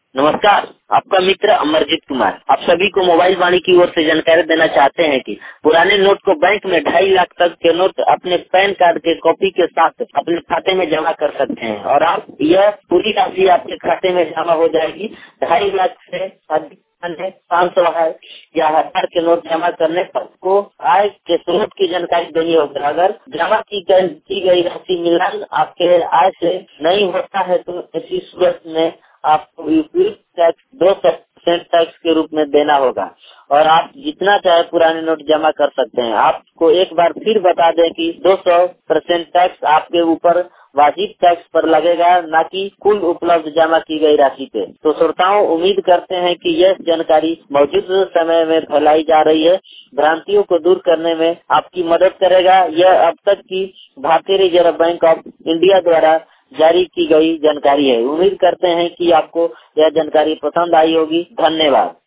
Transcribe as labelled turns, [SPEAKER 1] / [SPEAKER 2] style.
[SPEAKER 1] नमस्कार, आपका मित्र अमरजीत कुमार। आप सभी को मोबाइल वाणी की ओर से जानकारी देना चाहते हैं कि पुराने नोट को बैंक में 2.5 लाख तक के नोट अपने पैन कार्ड के कॉपी के साथ अपने खाते में जमा कर सकते हैं और आप यह पूरी राशि आपके खाते में जमा हो जाएगी। 2.5 लाख से अधिक 500 है या 1000 के नोट जमा करने पर को आय के स्रोत की जानकारी देनी होगी। अगर जमा की गई राशि मिलान आपके आय से नहीं होता है तो ऐसी सूरत में आपको उपयुक्त टैक्स 2% टैक्स के रूप में देना होगा और आप जितना चाहे पुराने नोट जमा कर सकते हैं। आपको एक बार फिर बता दें कि 200% टैक्स आपके ऊपर वाजिब टैक्स पर लगेगा, न कि कुल उपलब्ध जमा की गई राशि पे। तो श्रोताओं, उम्मीद करते हैं कि यह जानकारी मौजूदा समय में फैलाई जा रही है भ्रांतियों को दूर करने में आपकी मदद करेगा। यह अब तक की भारतीय रिजर्व बैंक ऑफ इंडिया द्वारा जारी की गई जानकारी है। उम्मीद करते हैं कि आपको यह जानकारी पसंद आई होगी। धन्यवाद।